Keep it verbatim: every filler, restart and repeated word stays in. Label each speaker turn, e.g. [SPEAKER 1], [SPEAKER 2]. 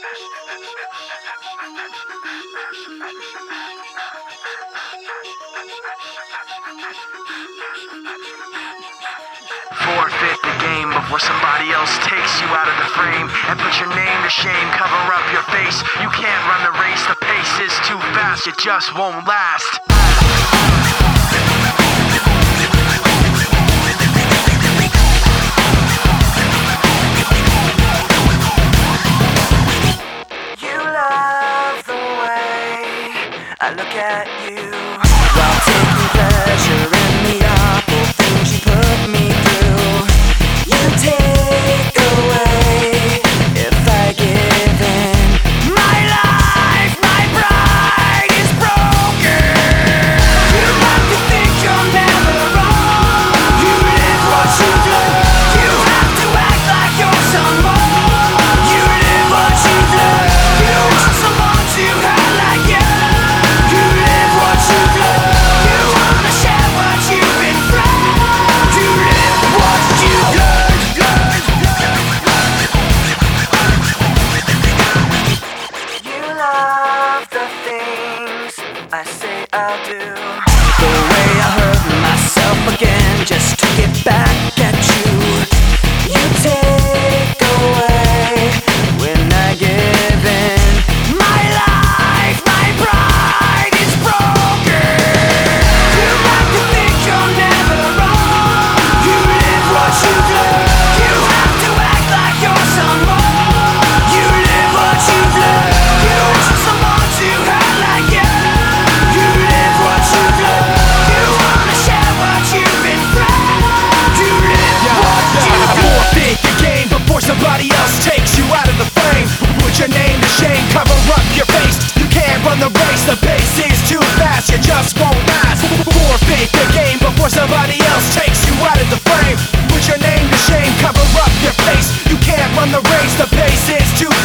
[SPEAKER 1] Forfeit the game before somebody else takes you out of the frame and put your name to shame, cover up your face. You can't run the race, the pace is too fast, it just won't last. You love the way I look at you while taking pleasure in the awful things you put me through. You take away if I give in. My life, my pride is broken. You like to think you're never wrong. You live what you do. You have to act like you're someone. You live what you do. You want someone to have like you. You live what you do. You wanna share what you've been through. You live what you do. You love the things I say I'll do. The way I hurt myself again just to get back at you. You take away when I give in. My life, my pride is broken. You like to think you're never wrong. You live what you do. You have to act like you're someone. You live what you do. You want someone to have like you. You live what you do. You wanna share what you've been through. You live what you do.
[SPEAKER 2] Forfeit the game before somebody else takes you out of the frame. Put your name to shame, cover up your face. You can't run the race, the pace is too fast, you just won't last. Forfeit the game before somebody else takes you out of the frame. Put your name to shame, cover up your face. You can't run the race, the pace is too